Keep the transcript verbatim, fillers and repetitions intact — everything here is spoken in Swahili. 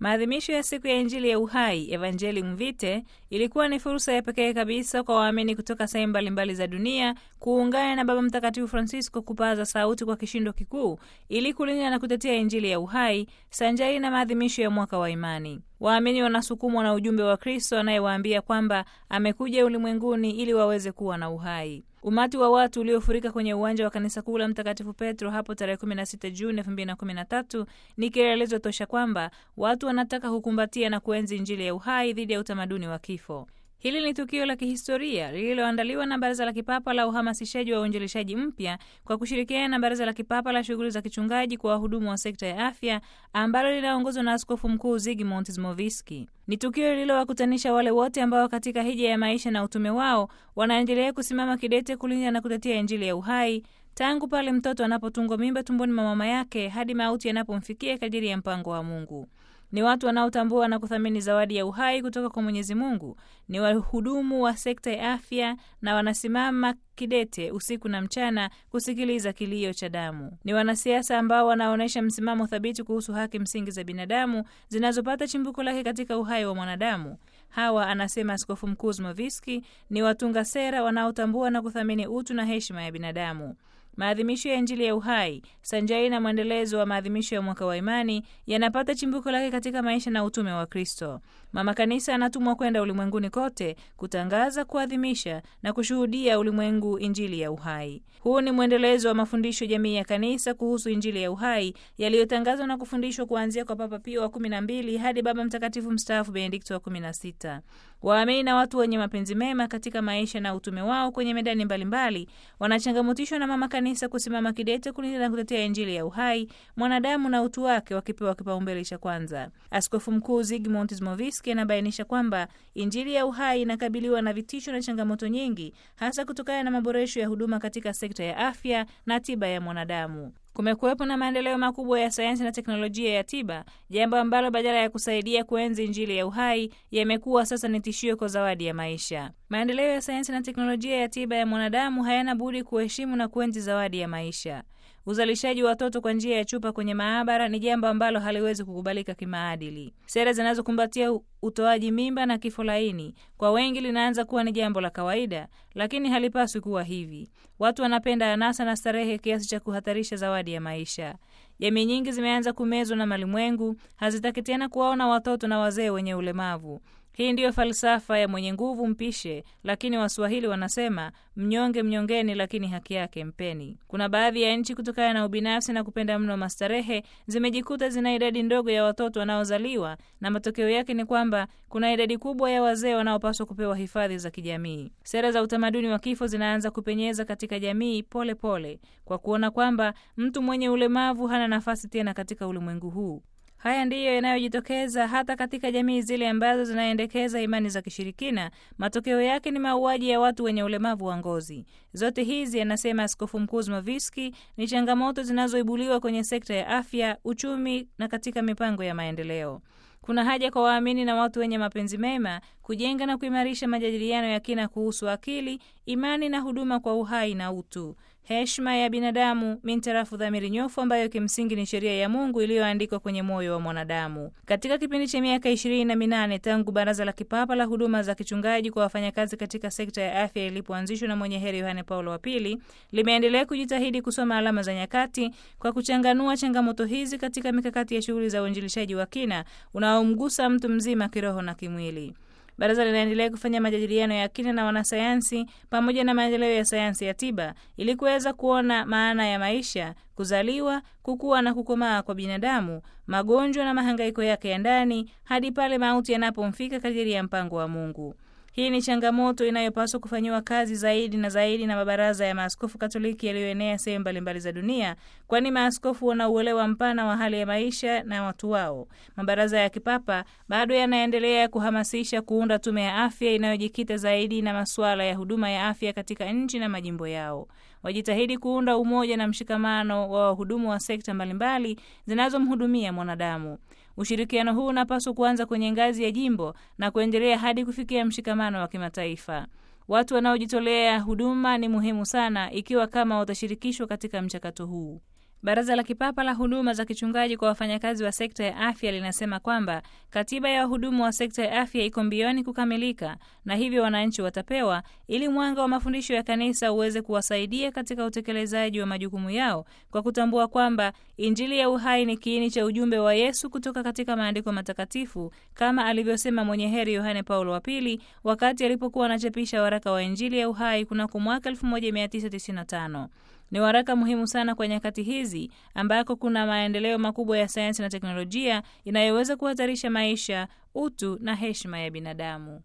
Maadhimisho ya siku ya Injili ya Uhai, Evangelium Vitae, ilikuwa ni fursa ya pekee kabisa kwa waamini kutoka sehemu mbalimbali za dunia kuungana na Baba Mtakatifu Francisco kupaza sauti kwa kishindo kikuu ili kulinda na kutetea Injili ya Uhai sanjari na maadhimisho ya mwaka wa imani. Waamini wanasukumwa na ujumbe wa Kristo anayewaambia kwamba amekuja ulimwenguni ili waweze kuwa na uhai. Umati wa watu uliofurika kwenye uwanja wa kanisa kuu la Mtakatifu Petro hapo tarehe kumi na sita Juni elfu mbili na kumi na tatu ni kielelezo tosha kwamba watu wanataka kukumbatia na kuenzi Injili ya Uhai dhidi ya utamaduni wa kifo. Hili ni tukio la kihistoria lililoandaliwa na Baraza la Kipapa la Uhamasishaji wa Uinjilishaji Mpya kwa kushirikiana na Baraza la Kipapa la Shughuli za Kichungaji kwa wahudumu wa sekta ya afya ambalo linaongozwa na Askofu Mkuu Zygmunt Zimoviski. Ni tukio lililowakutanisha wale wote ambao katika hija ya maisha na utume wao wanaendelea kusimama kidete kulinda na kutetea Injili ya Uhai tangu pale mtoto anapotungwa mimba tumboni mwa mama yake hadi mauti yanapomfikia kadiri ya mpango wa Mungu. Ni watu wanaotambua na kuthamini zawadi ya uhai kutoka kwa Mwenyezi Mungu. Ni wahudumu wa sekta ya afya na wanasimama kidete usiku na mchana kusikiliza kilio cha damu. Ni wanasiasa ambao wanaonyesha msimamo thabiti kuhusu haki msingi za binadamu zinazopata chimbuko lake katika uhai wa mwanadamu. Hawa, anasema Askofu Mkuu Zimoviski, ni watunga sera wanaotambua na kuthamini utu na heshima ya binadamu. Maadhimisho ya Injili ya Uhai sanjari na mwendelezo wa maadhimisho ya mwaka wa imani yanapata chimbuko lake katika maisha na utume wa Kristo. Mama Kanisa anatumwa kwenda ulimwenguni kote kutangaza, kuadhimisha na kushuhudia ulimwengu Injili ya Uhai. Huu ni mwendelezo wa mafundisho jamii ya Kanisa kuhusu Injili ya Uhai yaliyotangazwa na kufundishwa kuanzia kwa Papa Pio wa kumi na mbili hadi Baba Mtakatifu mstaafu Benedikto wa kumi na sita. Waamini na watu wenye mapenzi mema katika maisha na utume wao kwenye medani mbalimbali wanachangamotishwa na Mama Kanisa kusimama kidete kulinda na kutetea Injili ya Uhai, mwanadamu na utu wake wakipewa kipaumbele cha kwanza. Askofu Mkuu Zygmunt Zimoviski anabainisha kwamba Injili ya Uhai inakabiliwa na vitisho na changamoto nyingi, hasa kutokana na maboresho ya huduma katika sekta ya afya na tiba ya mwanadamu. Kumekuwepo na maendeleo makubwa ya sayansi na teknolojia ya tiba, jambo ambalo badala ya kusaidia kuenzi Injili ya Uhai yamekuwa sasa ni tishio kwa zawadi ya maisha. Maendeleo ya sayansi na teknolojia ya tiba ya mwanadamu hayana budi kuheshimu na kuenzi zawadi ya maisha. Uzalishaji wa watoto kwa njia ya chupa kwenye maabara ni jambo ambalo haliwezi kukubalika kimaadili. Sera zinazokumbatia utoaji mimba na kifo laini kwa wengi linaanza kuwa ni jambo la kawaida, lakini halipaswi kuwa hivi. Watu wanapenda anasa na starehe kiasi cha kuhatarisha zawadi ya maisha. Jamii nyingi zimeanza kumezwa na malimwengu, hazitaki tena kuwaona watoto na wazee wenye ulemavu. Hii ndiyo falsafa ya mwenye nguvu mpishe, lakini Waswahili wanasema mnyonge mnyongeni, lakini haki yake mpeni. Kuna baadhi ya nchi kutokana na ubinafsi na kupenda mno mastarehe zimejikuta zina idadi ndogo ya watoto wanaozaliwa, na matokeo yake ni kwamba kuna idadi kubwa ya wazee wanaopaswa kupewa hifadhi za kijamii. Sera za utamaduni wa kifo zinaanza kupenyeza katika jamii pole pole, kwa kuona kwamba mtu mwenye ulemavu hana nafasi tena katika ulimwengu huu. Haya ndiyo yanayojitokeza hata katika jamii zile ambazo zinaendekeza imani za kishirikina. Matokeo yake ni mauaji ya watu wenye ulemavu wa ngozi. Zote hizi, anasema Askofu Mkuu Zimoviski, ni changamoto zinazoibuliwa kwenye sekta ya afya, uchumi na katika mipango ya maendeleo. Kuna haja kwa waamini na watu wenye mapenzi mema kujenga na kuimarisha majadiliano ya kina kuhusu akili, imani na huduma kwa uhai na utu, heshima ya binadamu mintarafu dhamiri nyofu ambayo kimsingi ni sheria ya Mungu iliyoandikwa kwenye moyo wa mwanadamu. Katika kipindi cha miaka ishirini na minane tangu Baraza la Kipapa la Huduma za Kichungaji kwa wafanyakazi katika sekta ya afya ilipoanzishwa na mwenye heri Yohane Paulo wa Pili, limeendelea kujitahidi kusoma alama za nyakati kwa kuchanganua changamoto hizi katika mikakati ya shughuli za uinjilishaji wa kina unaomgusa mtu mzima kiroho na kimwili. Baraza linaendelea kufanya majadiliano ya kina na wanasayansi pamoja na maendeleo ya sayansi ya tiba ili kuweza kuona maana ya maisha, kuzaliwa, kukua na kukomaa kwa binadamu, magonjwa na mahangaiko yake ya ndani hadi pale mauti yanapomfika kadiri ya mpango wa Mungu. Hii ni changamoto inayopaswa kufanyiwa kazi zaidi na zaidi na mabaraza ya maaskofu Katoliki yaliyoenea sehemu mbalimbali za dunia, kwani maaskofu wana uelewa mpana wa hali ya maisha na watu wao. Mabaraza ya kipapa bado yanaendelea kuhamasisha kuunda tume ya afya inayojikita zaidi na masuala ya huduma ya afya katika nchi na majimbo yao. Wajitahidi kuunda umoja na mshikamano wa wahudumu wa sekta mbalimbali zinazomhudumia mwanadamu. Ushirikiano huu unapaswa kuanza kwenye ngazi ya jimbo na kuendelea hadi kufikia mshikamano wa kimataifa. Watu wanaojitolea huduma ni muhimu sana ikiwa kama watashirikishwa katika mchakato huu. Baraza la Kipapa la Huduma za Kichungaji kwa wafanyakazi wa sekta ya afya linasema kwamba katiba ya wahudumu wa sekta ya afya iko mbioni kukamilika, na hivyo wananchi watapewa ili mwanga wa mafundisho ya kanisa uweze kuwasaidia katika utekelezaji wa majukumu yao, kwa kutambua kwamba Injili ya uhai ni kiini cha ujumbe wa Yesu kutoka katika maandiko matakatifu, kama alivyosema mwenye heri Yohane Paulo wa Pili wakati alipokuwa anachapisha waraka wa Injili ya uhai kunako mwaka elfu moja mia tisa tisini na tano. Ni waraka muhimu sana kwa nyakati hizi ambako kuna maendeleo makubwa ya sayansi na teknolojia inayoweza kuhatarisha maisha, utu na heshima ya binadamu.